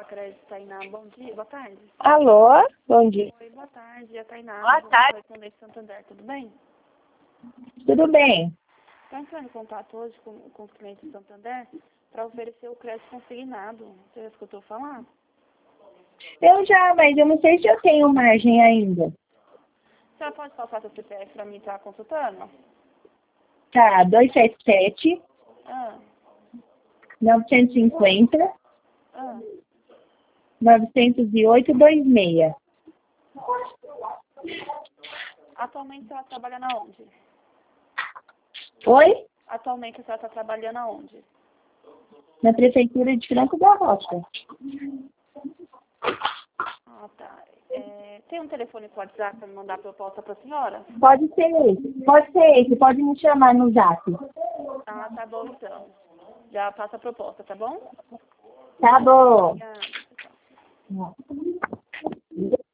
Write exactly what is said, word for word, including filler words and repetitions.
Crédito Tainá, bom dia, boa tarde. Alô, bom dia. Oi, boa tarde, é a Tainá. Boa tarde. Do Santander, tudo bem? Tudo bem? Estou entrando em contato hoje com, com os clientes do Santander para oferecer o crédito consignado. Você já escutou falar? Eu já, mas eu não sei se eu tenho margem ainda. Você pode passar seu C P F para mim estar consultando? Tá, dois sete sete, Ah, novecentos e cinquenta, ah. novecentos e oito, vinte e seis. Atualmente você está trabalhando aonde? Oi? Atualmente você está trabalhando aonde? Na Prefeitura de Franco da Rocha. Ah, tá. É, tem um telefone com WhatsApp para me mandar a proposta para a senhora? Pode ser esse, pode ser esse, pode me chamar no zap. Ah, tá bom então. Já passa a proposta, tá bom? Tá bom. Obrigada. Não.